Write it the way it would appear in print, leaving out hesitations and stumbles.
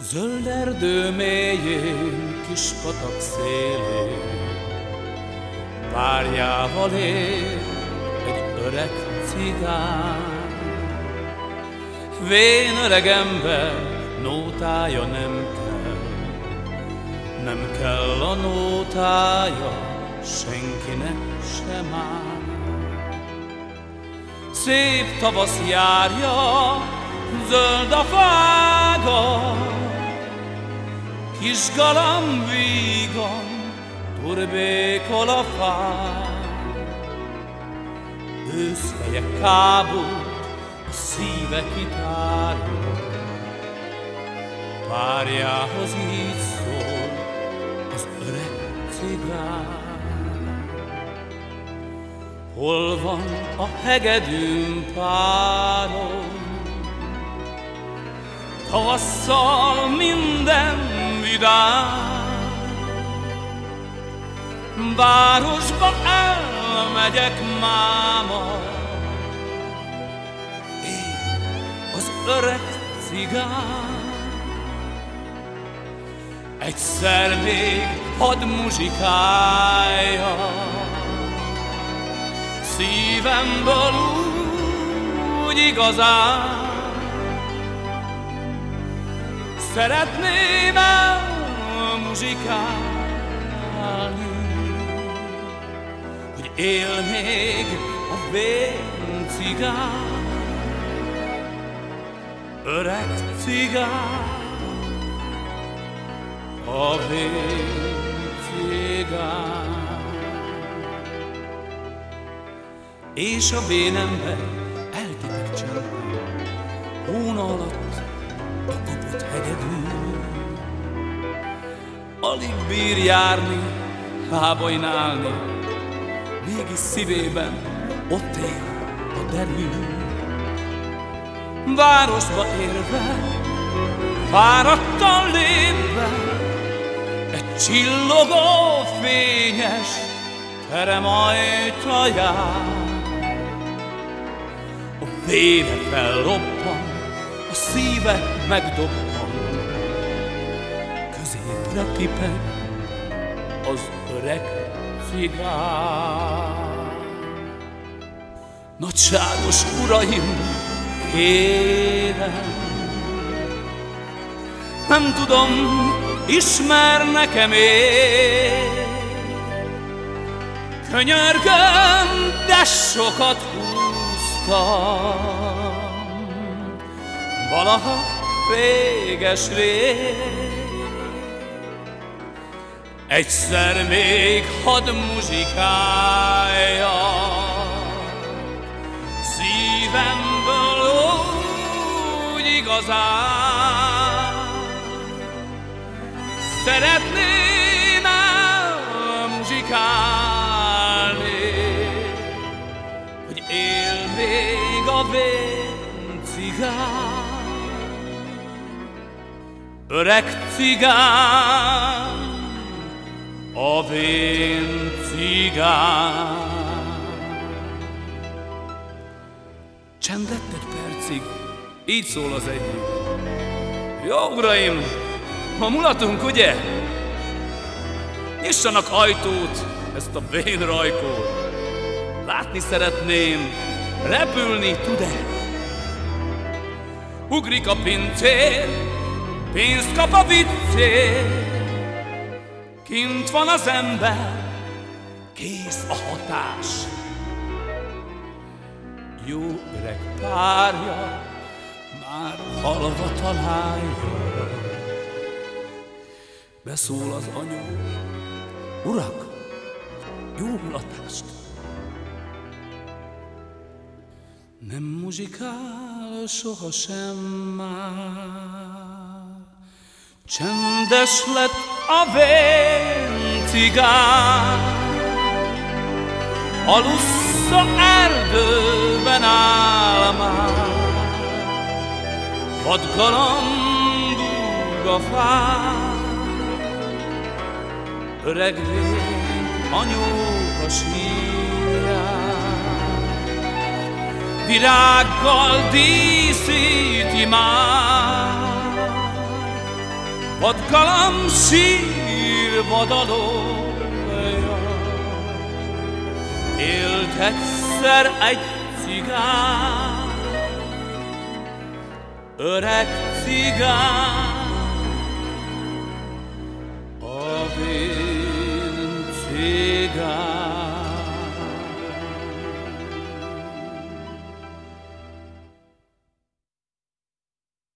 Zöld erdő mélyén, kis patak szélén, párjával él egy öreg cigány. Vén öreg ember, nótája nem kell a nótája senkinek sem áll. Szép tavasz járja, zöld a fága, kis galamb vígan turbékol a fán. Őszfeje kábult, a szíve kitárul, párjához így szól az öreg cigány. Hol van a hegedűn párom? Tavasszal minden vidám, városba elmegyek máma, én az öreg cigány. Egyszer még hadd muzsikálja, szívemből úgy igazán. Szeretném elmuzsikálni, hogy él még a vén cigány, öreg cigány, a vén cigány. És a vén ember eltipeg csendben, hóna alatt a kopott hegedűn. Alig bír járni, lábainálni, mégis szívében ott él a derű. Városba érve, fáradtan lépve, egy csillogó fényes terem ajtaján. A vére fellobban, a szíve megdobban, középre tipeg az öreg cigány. Nagyságos uraim, kérem, nem tudom, ismernek-e még? Könyörgöm, de sokat húztam, valaha réges-rég. Egyszer még hadd muzsikálja, szívemből úgy igazán. Szeretném elmuzsikálni, hogy él még a vén cigány, öreg cigány, a vén cigány. Csend lett egy percig, így szól az egyik: jó uraim, ma mulatunk, ugye? Nyissanak ajtót, ezt a vén rajkót. Látni szeretném, repülni tud-e? Ugrik a pincér, pénzt kap a viccér. Kint van az ember, kész a hatás. Jó öreg párja már halva találja. Beszól az anyu: urak, jó mulatást! Nem muzsikál sohasem már, csendes lett a vén cigány. Alussza erdőben áll már, vadgalambúg a fán. Öreg vén anyóka sírján, virággal díszíti már. vadgalamb sírva dalolja. Élt egyszer egy cigány, öreg cigány, a vén cigány.